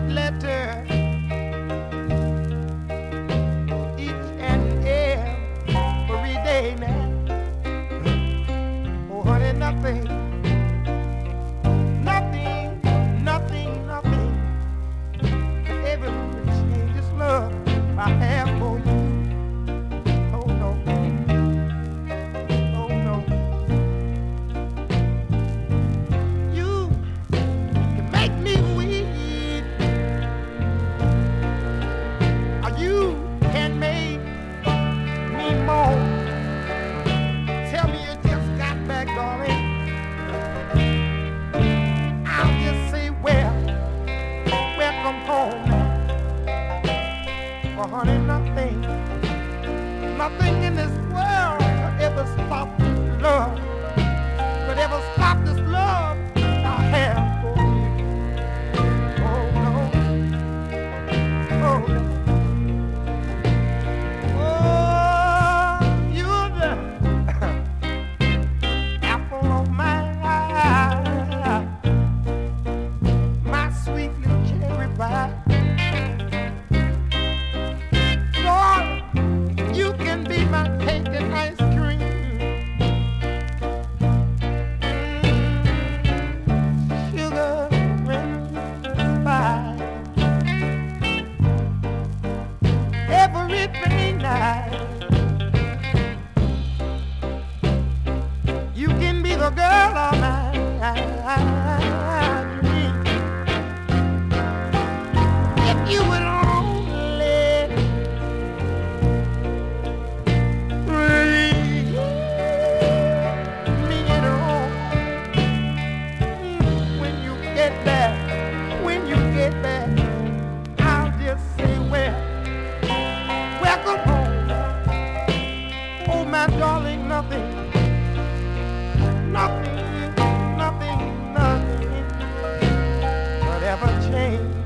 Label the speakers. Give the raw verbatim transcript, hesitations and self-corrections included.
Speaker 1: letter each and every day now. Oh, honey, nothing, nothing, nothing, nothing could ever change this love I have for you. Oh no, oh no. You can make me weep, or you can make me moan. Tell me you just got back, darling. I'll just say, well, welcome home. For honey, nothing, nothing in this world could ever stop this love, could ever stop this love I have for you. Oh no, oh no. Oh, you're the apple of my eye, my sweet little cherry pie. Lord, you can be my cake and ice cream. Mm, sugar and spice. Everything nice. You can be the girl of my dream. If you would only breathe me at home. When you get back, when you get back, I'll just say, well, welcome home. Oh, my darling, nothing, nothing, nothing, nothing could ever change